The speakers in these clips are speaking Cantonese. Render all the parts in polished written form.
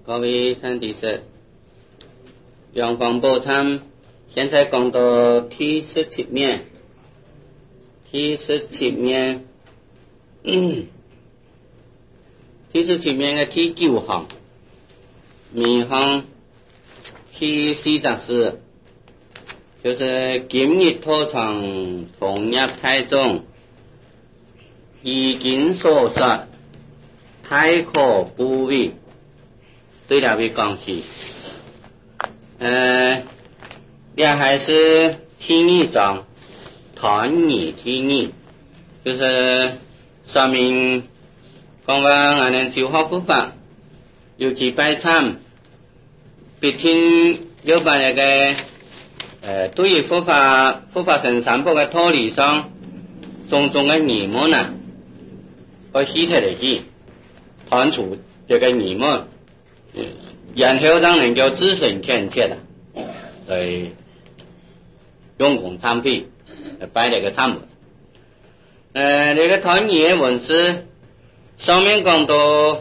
各位兄弟师，阳光宝参现在讲到第17面，第17面嘅第9行，面行第44，就是今日拖床同入太中，已经所说，太可不为。对两位讲起，也还是第2章，谈你第2，就是说明讲话俺们就好佛法，尤其拜参，必听要把那个对于佛法成三宝嘅道理上，种种嘅疑问啊，我希特嚟去谈出这个疑问。然后让人家自身劝切的，用功参配，摆那个参文。那个团结文字上面讲到，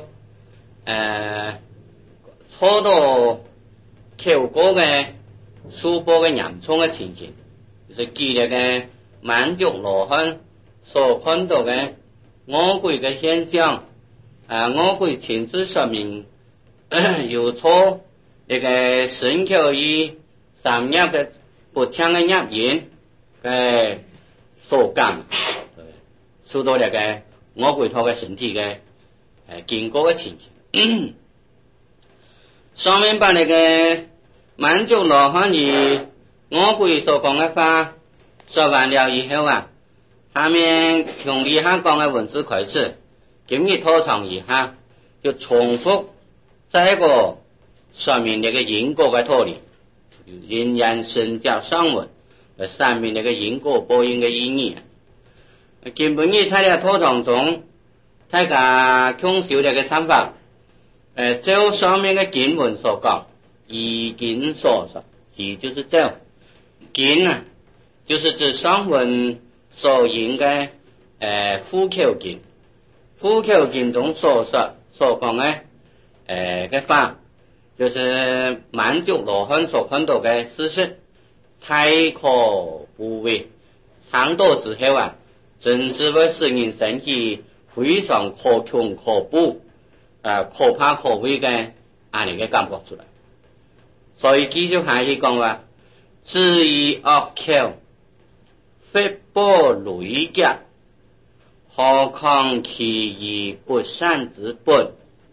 初到求果嘅书播嘅严重嘅情形，就是记那个满足罗汉所看到嘅我鬼嘅现象，我鬼亲自说明。有错那个神口以三业的不强的业因嘅所感，受到那个我鬼头嘅身体嘅经过嘅情形。上面把那个满足罗汉以我鬼所讲嘅话说完了以后啊，下面从以下讲嘅文字开始，今日拖长以下就重复。再一个说明那个因果嘅道理，因缘生教上文，上面那个因果报应嘅意义。根本你在了课堂中，大家通晓这个参法，照上面嘅经文所讲，已经所说，也就是照经啊，就是指上文所引嘅呼求经，呼求经中所说所讲嘅。嘅法就是满足罗汉所看到嘅事实，太可不为，尝到之后啊，真是会使人生起非常可穷可怖，可怕可畏嘅安尼嘅感覺出來。所以繼續下去講話，至於惡口，非波累劫，何況其以不善之本。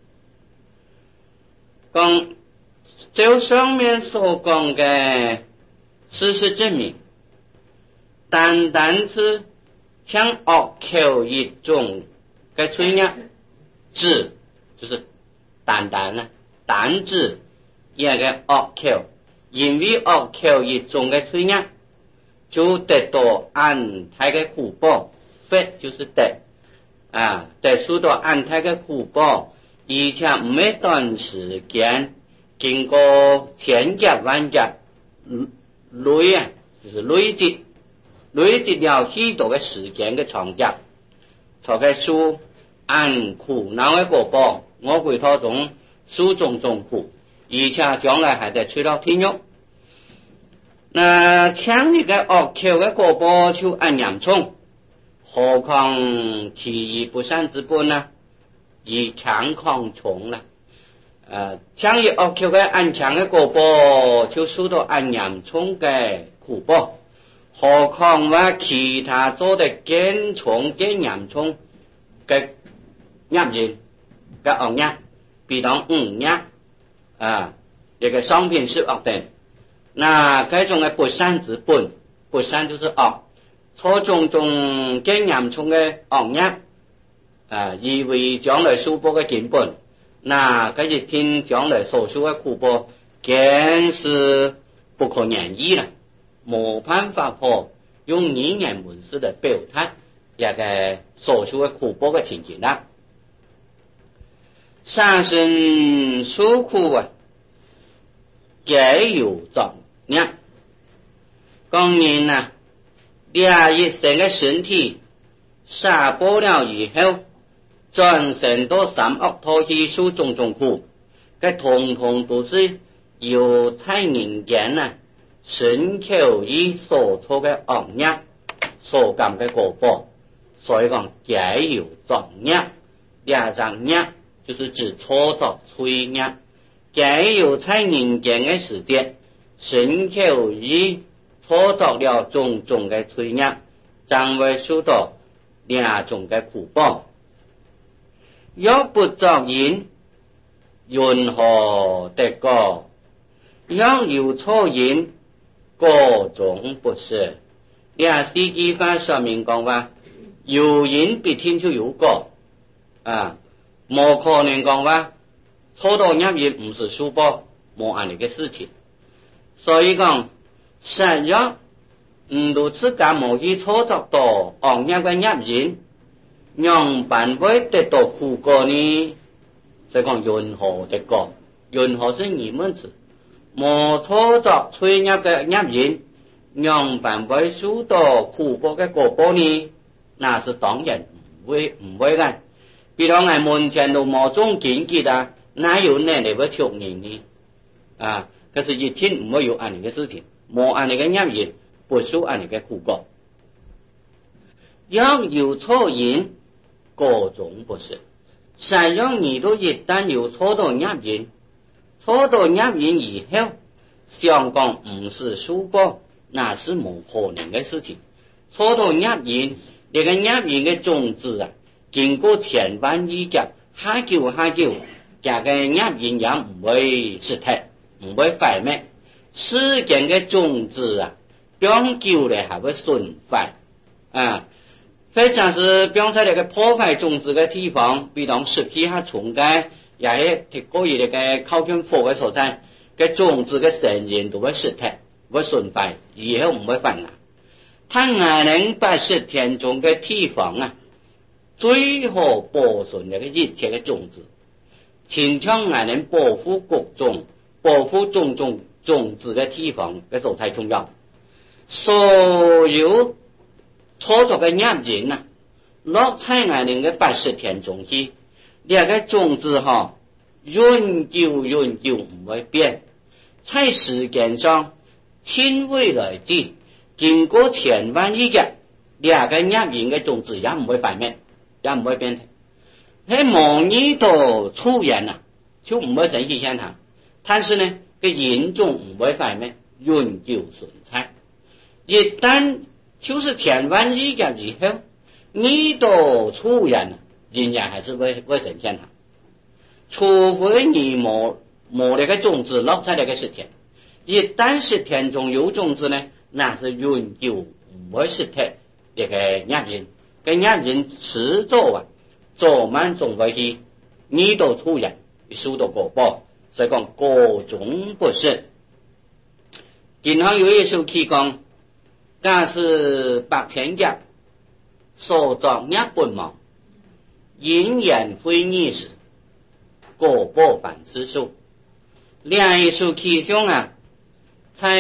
講就上面所講嘅事實證明，單單是像惡口一種嘅罪業，字就是單單啦，單字一個惡口，因為惡口一種嘅罪業，就得到安泰嘅苦報，非就是得受到安泰嘅苦報。而且唔係短時間，經過千劫萬劫累啊，就是累積了許多嘅時間嘅長劫，才可以受按苦惱嘅果報，我鬼途中受種種苦，而且將來還得去到天獄。那強烈嘅惡口嘅果報就按嚴重，何況其以不善之本呢？以強抗重啦，強於惡口嘅按強嘅果報，就受到按嚴重嘅苦報。何況話其他做得更重、更嚴重嘅業因嘅惡業，比當業這個商品是惡等，那這種嘅不善之本，不善就是惡，錯種種更嚴重嘅惡業。以為將來受報嘅根本，那這一天將來所受嘅苦報，更是不可言議啦，冇辦法可用語言文字嚟表達一個所受嘅苦報嘅情形啦。三生受苦啊，皆有造業。當然啊，一生嘅身體殺報了以後，轉生到三惡道去受種種苦， 嘅统统都是由在人間啊身口意所做嘅惡業所感嘅果報，所以講皆有作業，兩種業就是指錯作罪業，皆有在人間嘅時節身口意錯作了種種嘅罪業，將會受到兩種嘅苦報。若不作因，云何得果？若有錯因，果種不是。呢四句話上面講話，有因必定就有果啊，冇可能講話錯到業因唔是受報，冇安尼嘅事情。所以講，實若唔如自家冇去錯作到惡業嘅業因，讓辦會得到苦果呢？所以講云何得果？云何是疑問詞，冇錯作罪業嘅業因，讓辦會受到苦果嘅果報呢？那是當然唔會嘅。比如我門前都冇種見結啊，哪有能力會出現呢？啊，可是一天唔會有安尼嘅事情，冇安尼嘅業因，不受安尼嘅苦果。若有錯因，果種不是。實讓你都一旦有錯到業因，錯到業因以後，想講唔是受報，那是冇可能嘅事情。錯到業因，呢個業因嘅種子啊，經過千萬億劫，下久，這個業因也唔會失退，唔會毀滅。世間嘅種子啊，變久了還會損壞啊。非常是表示那個破壞種子的地方，比如食皮下蟲嘅，也係提過於那個靠近火嘅所在，個種子嘅成因都會失退，會損壞，以後唔會犯啦。他還能把10天中嘅地方啊，最好保存那個一切嘅種子，親像還能保護各種、保護種子嘅地方嘅所在重要。所有錯作嘅業因啊，落在我哋嘅80天中去，呢個種子永久唔會變。在時間上，千未來之，經過千萬億劫，呢個業因嘅種子也唔會毀滅，也唔會變。喺某一度出現啊，就唔會生起現象。但是呢，個因種唔會毀滅，永久存在。一旦就是千萬億劫以後，你都出現，仍然還是會呈現它。除非你冇那個種子落在那個10天，一旦10天中有種子呢，那是永久唔會失退那個業因，個業因遲早啊，早晚總會去，你都出現，受到果報，所以講果種不是。經常有一首詩講，假使8000劫，所作業不亡，因緣非逆時，果報反自受。另一首詩上啊，在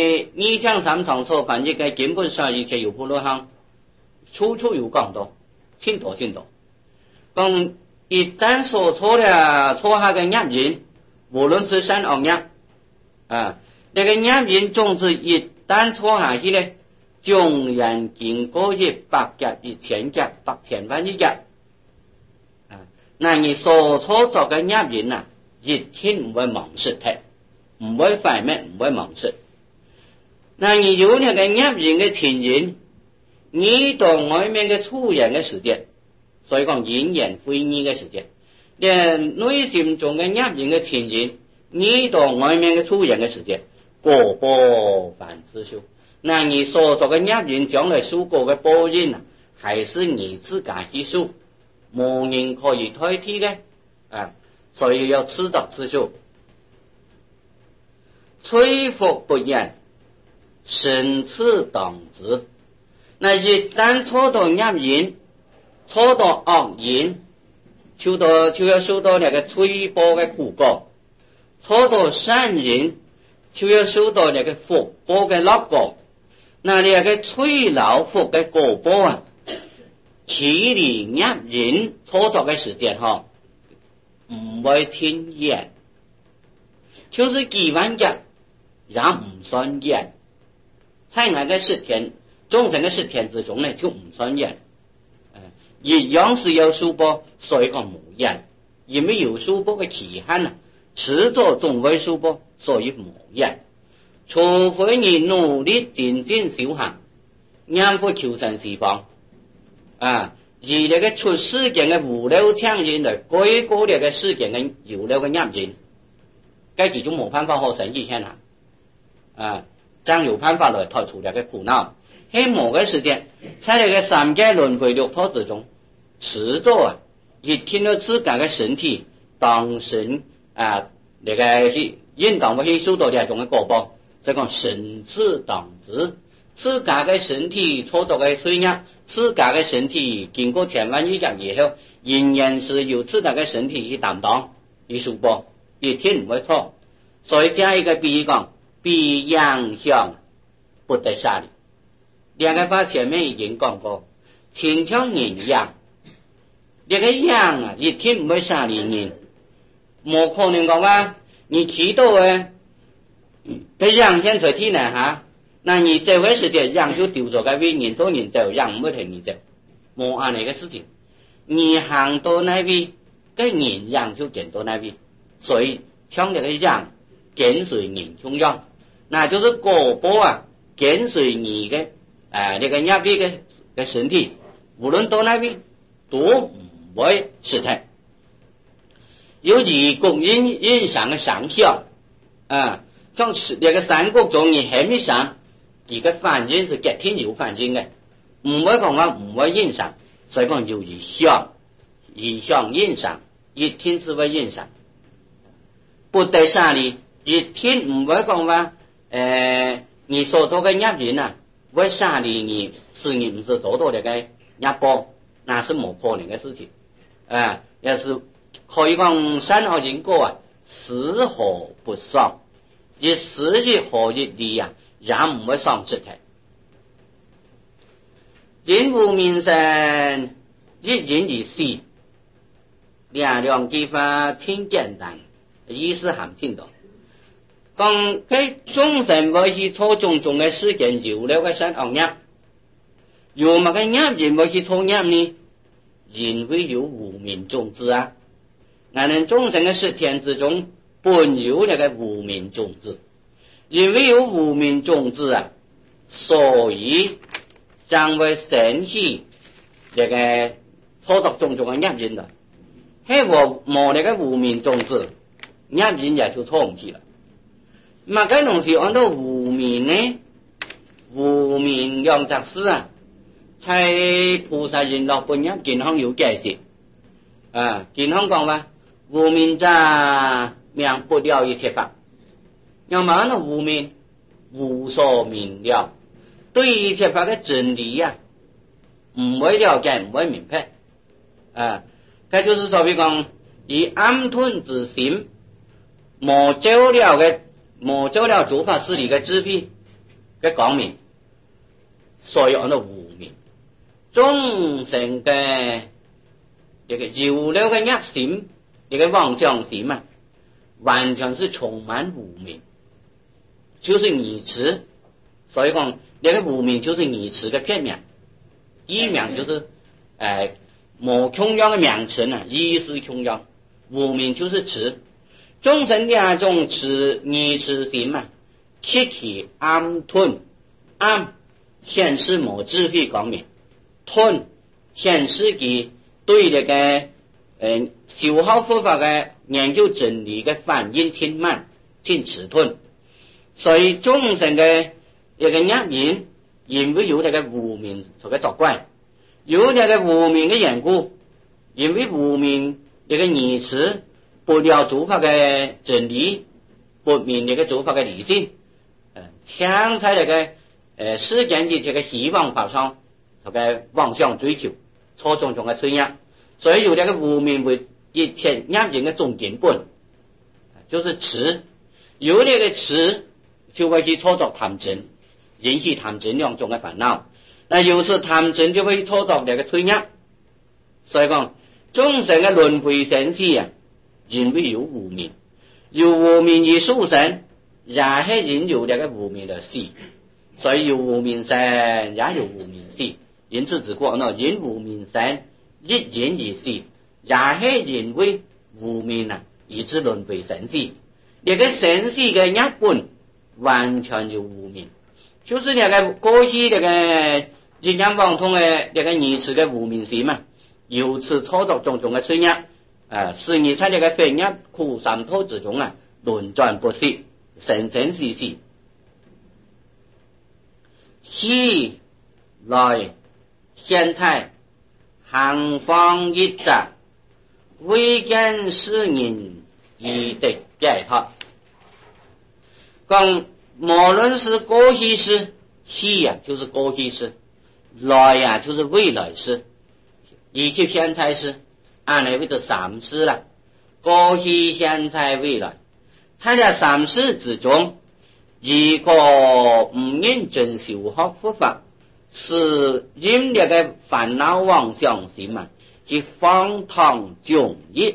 2講3場所翻譯嘅經本上，以前有部落行，處處有講到，清多。講一旦所錯了錯下嘅業因，無論是善惡業啊，那個業因種子一旦錯下去呢，縱然經過100劫、1000劫、8000萬億劫啊，那你所錯作嘅業因啊，一天唔會忘失嘅，唔會毀滅，唔會忘失。那你有那個業因嘅前因，你到外面嘅出現嘅時間，所以講因緣非逆嘅時間，連內心中嘅業因嘅前因，你到外面嘅出現嘅時間，果報反自受。那你所做嘅業因將來受過嘅報應啊，還是你自家去受，冇人可以代替嘅啊，所以要自作自受。摧伏不言，生次當知。那一旦錯到業因，錯到惡因，就要受到那個摧報嘅苦果；錯到善因，就要受到那個福報嘅樂果。那呢個摧勞福嘅果報啊，距離業因錯作嘅時間唔會輕易， 就是几万劫也唔算嘢，在我嘅十天众生嘅十天之中呢，就唔算嘢。一样是有数波，所以讲冇嘢，因为有数波嘅期限啊，迟早总会数波，所以冇嘢。除非你努力精进修行，念佛求生西方啊，而那个出世间嘅无聊强人嚟改过那个世间嘅有聊嘅业人，该几种冇办法好生意先啦啊，将有办法来脱除那个苦恼。喺某个时间，在那个三界轮回六道之中，迟早啊，一天到自家嘅身体当成啊那个是应当会受到这种嘅果报，所以讲生死当知，自家嘅身体操作嘅水业，自家嘅身体经过千万亿劫以后，仍然是由自家嘅身体去担当去受报，一天唔会错。所以加一个比喻讲，比阳相不得杀力。两个把前面已经讲过，亲像人羊，这个羊啊，一天唔会杀你人，冇可能讲话你祈祷诶，这羊先在天呢哈，那你这个时间羊就丢咗个位，人做人走，羊唔会听你走，冇安尼个事情。你行到那位，个人羊就跟到那位，所以像这个羊跟随人中央，那就是果报啊，跟随你的。那个业力嘅身体，无论到哪边都唔会失态。有异国印象嘅上效啊，像那个三国中你还没上，佢嘅反應是極天有反應嘅，唔會講話唔會印象，所以講有異象印象，一天是會印象，不得殺你，一天唔會講話你所做嘅業人啊。为杀你是你不是做到这个压波，那是冇可能的事情啊！要是可以讲三好人过啊，死火不丧，一死一火一力啊，也唔会丧失的。人无名声，一人一死，两句话挺简单，意思很清楚。讲佢众生会去做种种嘅事件，有了个善恶业，有乜嘅业人会去做业呢？人会有无明种子啊！我哋众生嘅十天之中，本有那个无明种子，因为有无明种子啊，所以将会生起那个做作种种嘅业人啦。喺我冇那个无明种子，业人也就错唔起啦。乜嘅东西按照无明呢？无明用则是啊，在菩萨人落本入健康有解释啊，健康讲话无明者明不了一切法，要么呢无明无所明了，对一切法嘅真理啊，唔会了解，唔会明白啊，佢就是所谓讲以暗吞之心，冇做了诸法事理嘅智慧嘅讲明，所以按照无明众生嘅这个有了嘅业心，这个妄想心啊，完全是充满无明，就是迷痴。所以讲这个无明就是迷痴嘅片面，意名就是冇穷样嘅名称啊，意思穷样，无明就是痴。众生两种迷痴心嘛，起暗吞，暗显示冇智慧讲明，吞显示佢对这个修好佛法嘅研究真理嘅反应挺慢，挺迟钝。所以众生嘅一个业人，因为有这个无明所嘅作怪，有这个无明嘅缘故，因为无明这个迷痴。不了诸法嘅真理，不明这个诸法嘅理性，抢在那个世间的这个希望法上，这个妄想追求，错种种嘅催业，所以有这个无明为一切业人嘅总根本，就是痴，有这个痴就会去操作贪嗔，引起贪嗔两种嘅烦恼，那有时贪嗔就会操作这个催业，所以讲众生嘅轮回生死啊。因为有无明， 有无名而殊胜，也是因有这个无名的死，所以有无名生，也有无名死。因此只讲呢，因无名生，亦因而死，也是因为无名啊，以致轮回生死。这个生死的一本完全有无名，就是那个过去那个阴阳网通的那个二次的无名心嘛，由此操作种种的罪孽，使你在这个非业苦三途之中啊，轮转不息，生生死死。昔来现在行方一者，未见世人已得解脱。讲无论是过去式，昔啊就是过去式，来啊就是未来式，以及现在式，按来为这三世了。过去、现在、未来，在这三世之中，如果不认真修学佛法，是因那个烦恼妄想心嘛，即荒唐窘业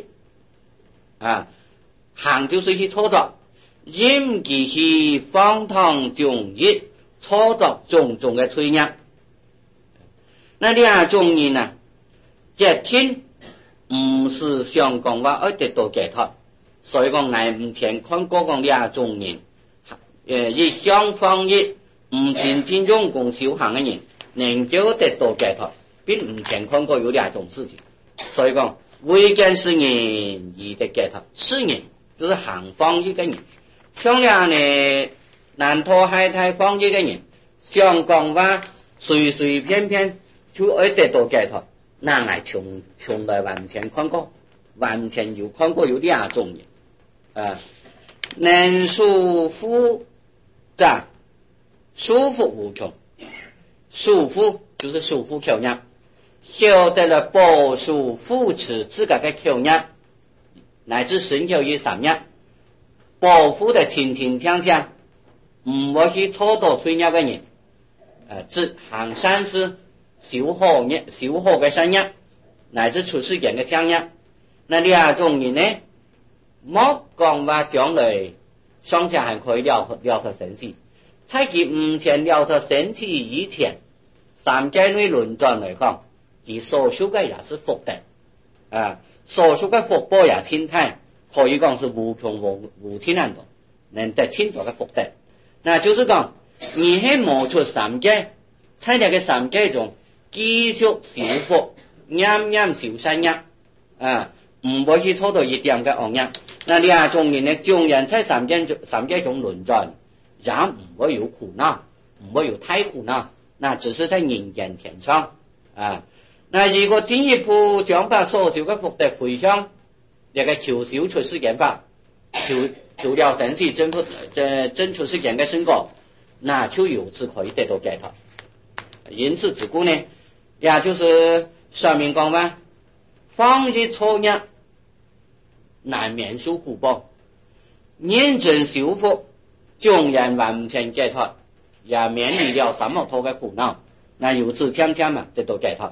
行就是去操作。因其去荒唐窘业，操作种种的罪孽。那两种人啊，一天不是想讲话而得到解脱，所以讲我目前看过讲两种人，一向方业不真正用功修行的人，能够得到解脱，并目前看过有两种事情。所以讲未见世人而得解脱，世人就是行方业的人。像两呢南投海太方业的人，想讲话随随便便就会得到解脱，那来从来完全看过，完全有看过有两种人能束缚者束缚无穷，束缚就是束缚口业，晓得了保守扶持自个的口业，乃至身口与三业，保护的清清强强，唔会去操作罪孽的人，只行善事，修好嘅善业，乃至出世间嘅善业。那两种人呢，莫讲话将来尚且还可以了脱生死，在其目前了脱生死以前，三界内轮转来讲，其所受嘅也是福德所受嘅福报也清淡。可以讲是无穷无尽难度，能得清楚的福德。那就是讲，你喺冒出三界，在那个三界中继续修福，念念修善业唔会去操到一点嘅恶业。那两种人呢，纵然在三界中轮转，也唔会有苦恼，唔会有太苦恼，那只是在人间天上那如果进一步将把所修嘅福德回向那个求修出世间法，求了生死真出世间的成果，那就由此可以得到解脱。因此自古呢，也就是说明讲话，放弃错业，难免受苦报；认真修复，纵然完全解脱，也免离了三摩托的苦恼。那由此渐渐嘛得到解脱。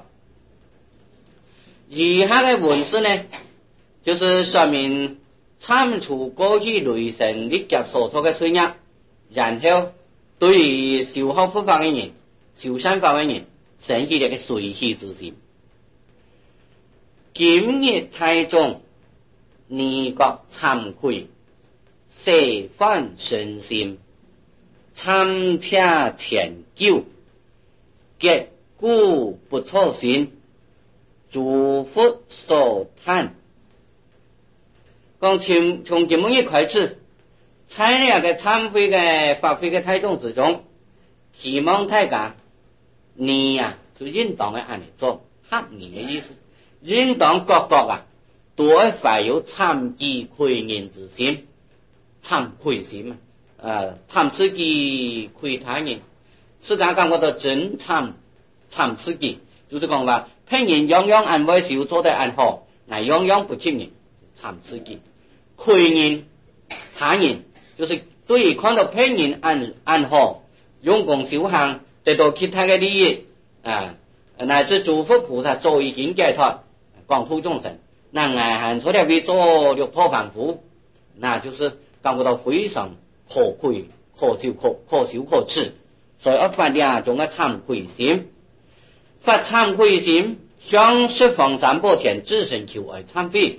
以下的文字呢，就是说明铲除过去累生历劫所做的罪业，然后对于修学佛法的人、修善法的人，生起这个随喜之心。今日太重，你觉惭愧，设反身心，参洽前究，结故不错心，诸佛所叹。讲从今日开始，在那个忏悔的发挥的态度之中，希望大家你就应当的按理做，合你的意思，应当各都要怀有忏己愧人之心，忏愧心忏自己愧他人，是讲我的真忏自己，就是讲话骗人样样安慰修做得安好，样样不听人。忏自己，愧人他人，就是对于看到骗人安好，用功修行得到其他的利益乃至诸佛菩萨早已经解脱，广度众生，那还错了为做六破凡夫， 那就是感觉到非常可贵、可羞可耻。所以发两种嘅慚愧心，发慚愧心向十方三宝前至诚求而忏悔。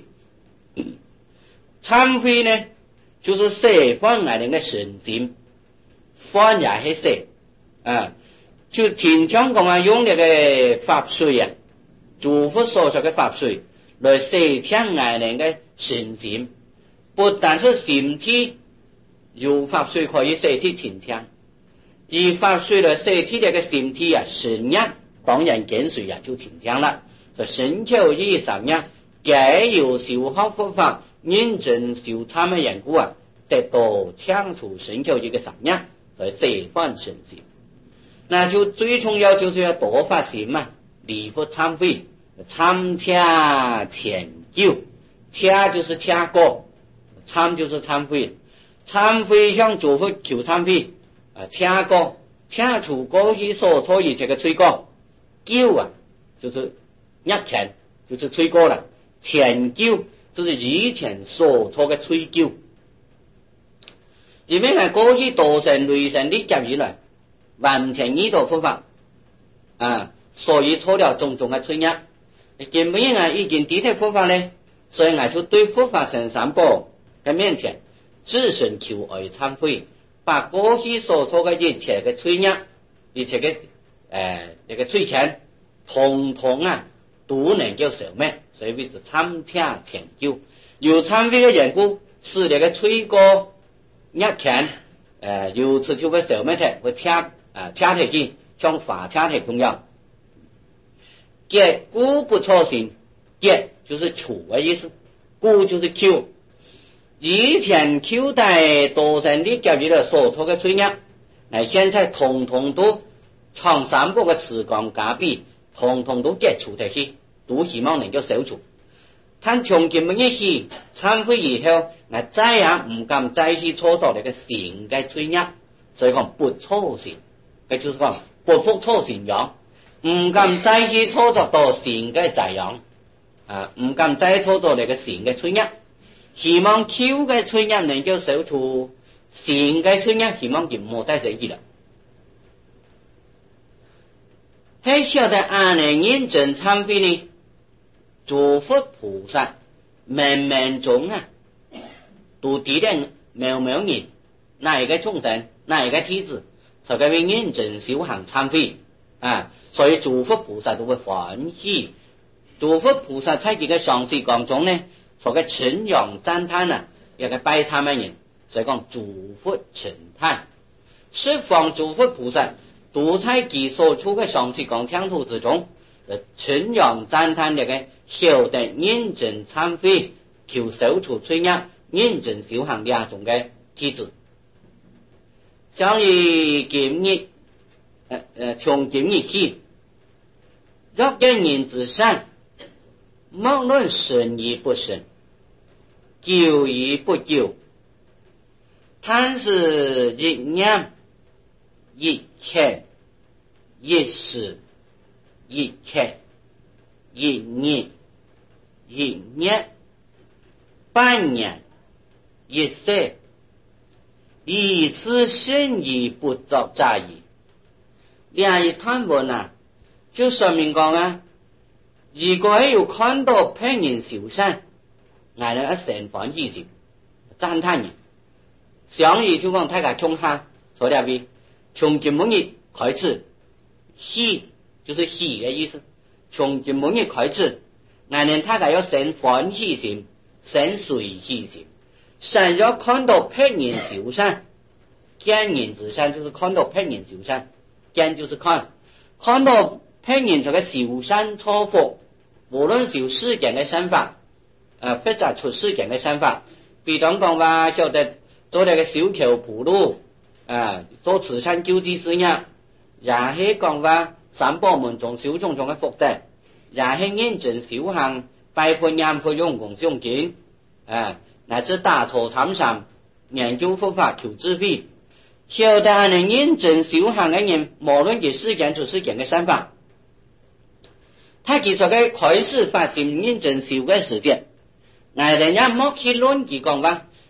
忏悔呢，就是释放我哋嘅神心，放也系释就天常讲啊，用那个法水啊，诸佛所说嘅法水来释放我哋嘅神心，不但是身体有法水可以释体清强，而法水来释体这个身体啊，神呀，当然跟随啊就清强了。所以神求以上呀，皆有修学佛法、认真修参嘅缘故啊，得到强除神求这个上呀，所以释放神心。那就最重要就是要多发心嘛，礼佛忏悔，参洽前救，洽就是洽过，参就是忏悔，忏悔向诸佛求忏悔，洽过，洽除过去所错的这个罪过，救啊就是压前，就是罪过了，前救就是以前所错的罪救，因为呢过去多生累生的结以来。完全依到佛法所以错了种种嘅罪孽。根本已经抵贴佛法呢，所以就对佛法神三宝嘅面前至诚求而忏悔，把过去所错嘅一切嘅罪孽、一切嘅那个罪愆，统统都能够消灭，所以为之参洽前救。有忏悔嘅缘故，使那个罪过孽愆由此就会消灭掉，会洽提起，像法洽提重要。结故不错心，结就是除的意思，故就是求。以前求代多生的交易了所错的罪孽，现在统统都从三宝的慈光加被，统统都结除提起，都希望能够消除。但从今日起忏悔以后，再也唔敢再去操作那个善的罪孽，所以讲不错心。就是讲不复错善养，唔敢再去操作到善嘅罪养唔敢再操作那个善嘅罪孽，希望求嘅罪孽能够消除，善嘅罪孽希望就唔好再生起了。喺晓得安尼认真忏悔呢，诸佛菩萨冥冥中都指定渺渺人，哪一个众生，哪一个弟子。所以会认真修行忏悔所以诸佛菩萨都会欢喜。诸佛菩萨在这个上师讲中呢，所谓称扬赞叹一个拜忏嘅人，所以讲诸佛称叹。十方诸佛菩萨都在其所处嘅上师讲净土之中，称扬赞叹一个晓得认真忏悔、求消除罪孽、认真修行两种嘅弟子。像以今日从今日起，若一人之善，莫论深与不深，久与不久，但是一念、一切、一时、一切、一年、一年、半年、一世，以此深意不作杂意。两一段文就说明讲如果有看到别人修善，我哋成欢喜心，赞叹人。上意就讲大家从下所了为，从今日开始，喜就是喜的意思。从今日开始，我哋大家要生欢喜心，生随喜心。想要看到别人修善，见人之善就是看到别人修善，见就是看到别人这个修善错福，无论修世间的善法或者出世间的善法，比方讲话晓得做那个修桥铺路做慈善救济事业，也是讲话三宝门中修种种的福德，也是认真修行，拜佛念佛用功诵经乃至打坐参禅，研究佛法求智慧，晓得安尼认真修行的人，无论是世间出世间的善法，他其实嘅开始发心认真修嘅时间，我哋也莫去论佢讲话，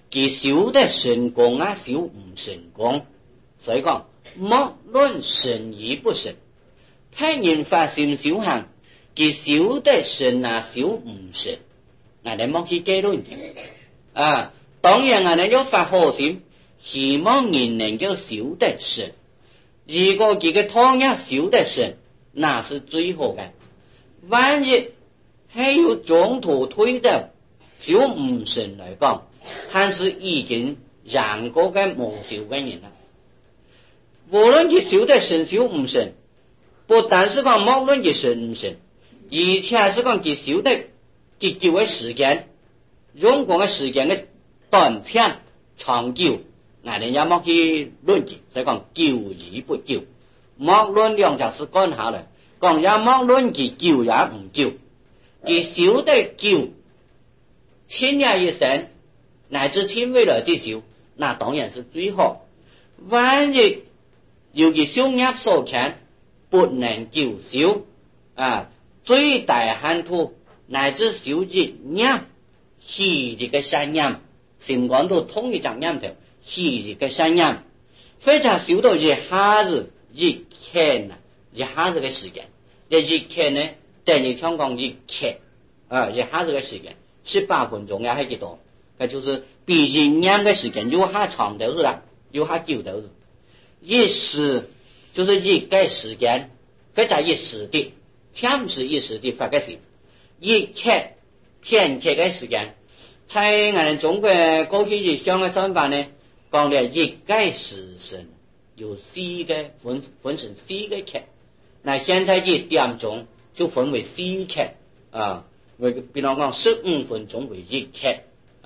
佢修得成功啊，修唔成功。所以講，莫論成與不成，睇人發心修行，佢修得成啊，修唔成，我哋莫去計論嘅。當然我哋要發好心，希望人能夠修得成。如果佢嘅湯一修得成，那是最好嘅。萬一係要中途退走，修唔成嚟講，但是已經讓過嘅無修嘅人啦。無論佢修得成修唔成，不但是講無論佢成唔成，而且是講佢修得結久嘅時間，用過嘅時間嘅短長長久，我哋也莫去論佢，所以講久與不久，莫論兩條是幹下來，講也莫論佢久也唔久，佢修得久，千年一生，乃至千未來之修，那當然是最好。萬一由於修業所牽，不能久修最大限度乃至修業業，昔日嘅善業，心肝都通一張念頭，昔日嘅善業，非常修到一下子一天啊，一下子嘅時間，這一天呢，等於香港一天一下子嘅時間，18分鐘也係幾多？那就是比一年嘅時間有下長的日啦，有下久的日。一時就是一個時間，非常一時的，참是一時的發個時，一刻片刻嘅時間，在我哋中國過去日常嘅算法呢，講了一個時辰有4個分成4個刻，那現在1點鐘就分為4刻比方講15分鐘為1刻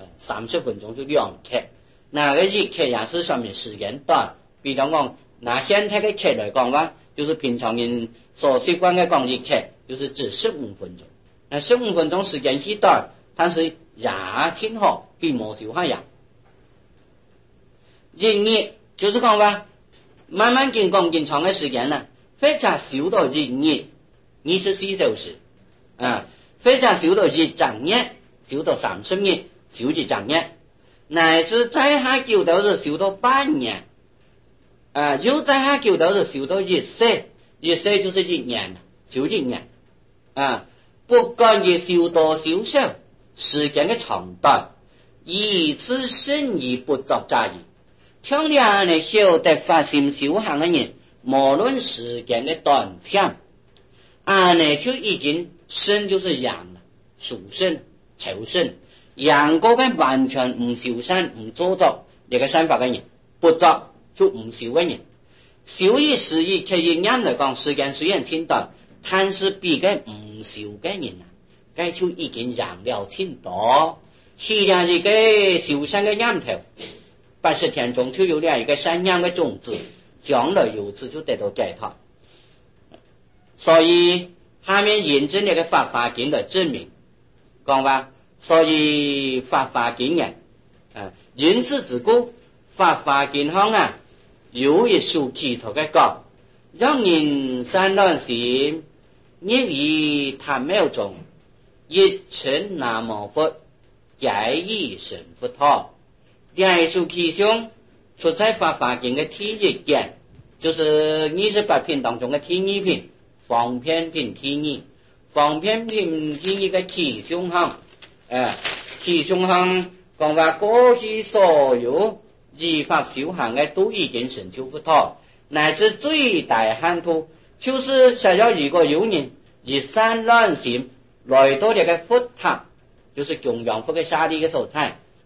，30分鐘就2刻，那個1刻也是上面時間短。比方講，拿現在嘅刻來講話，就是平常人所習慣嘅講1刻，就是指15分鐘。那15分鐘時間很短，但是也挺好，比冇少下呀。1日就是講話，慢慢經長嘅時間呢，非常少到1日24小時非常少到1整日，少到30日，少1整日，乃至再下久到是少到半年。又再下久到是修到1世就是1年，修1年不管你修多修少，時間嘅長短，以此勝義不作雜義。像你哋修得發心修行嘅人，無論時間嘅短長，你就已經勝就是贏了，殊勝、求勝，贏過嘅完全唔修善唔做作呢個善法嘅人，不作。就唔少嘅人，少於時日其實啱嚟講，時間雖然挺短，但是比嘅唔少嘅人該就已經贏了挺多。是兩一個修善嘅念頭，80天中就有兩一個善念嘅種子，將來由此就得到解脫。所以下面引證呢個法華經嚟證明，講話，所以法華經人因此之故，法華經上有一首祈禱嘅歌，讓人散亂心，念於他廟中，一稱南無佛，解意成佛陀。兩首祈頌出在法華經嘅第1卷，就是28品當中嘅第2品，方便品第2，方便品第2嘅祈頌行，祈頌行講話過去所有依法修行嘅都已經成就佛陀，乃至最大限度，就是想要如果有人以散亂心來到這個佛塔，就是供養佛嘅沙地嘅所在，